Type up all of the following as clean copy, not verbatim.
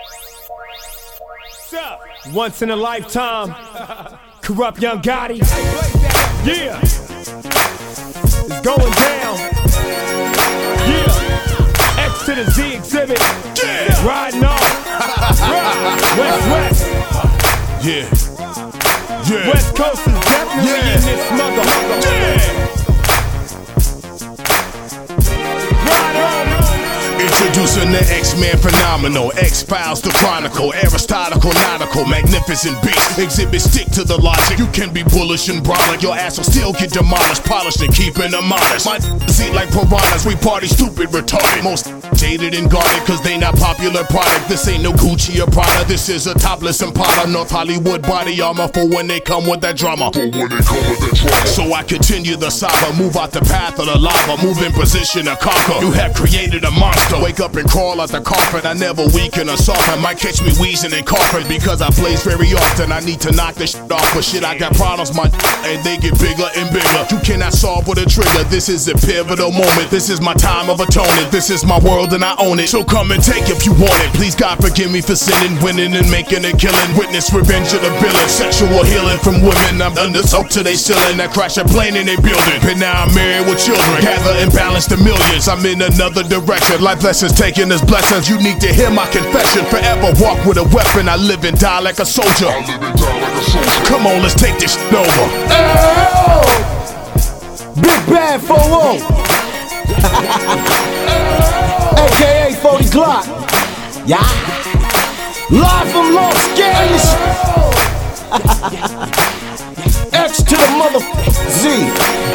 Once in a lifetime, Kurupt Young Gotti. Yeah, it's going down. Yeah, X to the Z exhibit. Yeah, riding off. West. Yeah. Yeah. West Coast is definitely in this motherfucker. Yeah. Introducing the X-Men phenomenal, X-Files the Chronicle, Aristotle nautical, magnificent beast. Exhibit stick to the logic. You can be bullish and brolic, your ass will still get demolished, polished and keeping them honest. My eat like piranhas, we party stupid, retarded. Most jaded and guarded, cause they not popular product. This ain't no Gucci or Prada, this is a topless Impala. North Hollywood body armor for when they come with that drama. So I continue the saga, move out the path of the lava, move in position to conquer. You have created a monster, wake up and crawl out the coffin. I never weaken or soften, might catch me wheezing and coughing, because I blaze very often. I need to knock this shit off, but shit, I got problems, my and they get bigger and bigger. You cannot solve with a trigger, this is a pivotal moment. This is my time of atonement, this is my world and I own it. So come and take if you want it. Please God forgive me for sinning, winning and making a killing. Witness revenge of the villain, sexual healing from women. I'm under soap to they ceiling, I crash a plane in they building. And now I'm married with children, gather and balance the millions. I'm in another direction, life lessons taking as blessings. You need to hear my confession, forever walk with a weapon. I live and die like a soldier. Come on, let's take this shit over. Big Bad 4-0 AKA 40 Glock. Yeah. Live from Los Games. X to the mother Z.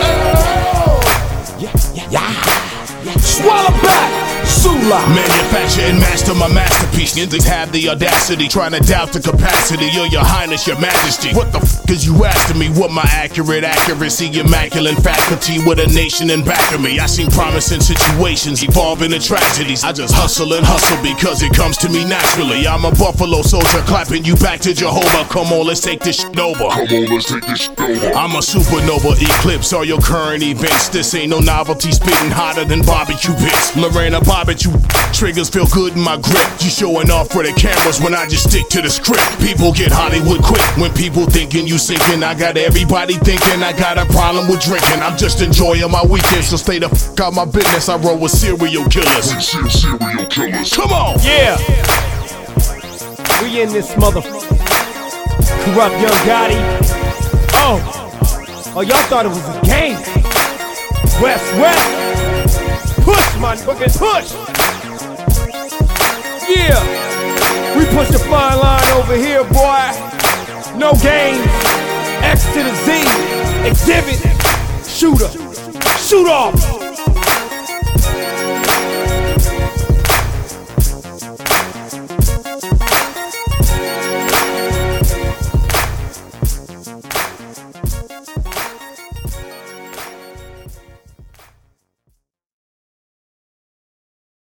Yeah. Swallow back. Sula. Manufacture and master my masterpiece. Niggas have the audacity, trying to doubt the capacity of your highness, your majesty. What the f is you asking me? What my accuracy, immaculate faculty with a nation in back of me. I seen promising situations evolve into tragedies. I just hustle and hustle because it comes to me naturally. I'm a Buffalo soldier clapping you back to Jehovah. Come on, let's take this shit over. I'm a supernova eclipse all your current events. This ain't no novelty, spitting hotter than barbecue pits. Lorena Bobbitt, you triggers feel good in my grip. You showing off for the cameras when I just stick to the script. People get Hollywood quick when people thinking you sinking. I got everybody thinking I got a problem with drinking. I'm just enjoying my weekend, so stay the f out my business. I roll with serial killers. Come on! Yeah! We in this motherfucker. Kurupt Young Gotti. Oh, y'all thought it was a game. West. Push, my fucking push! Yeah! We push the fine line over here, boy! No games! X to the Z! Exhibit! Shooter! Shoot off!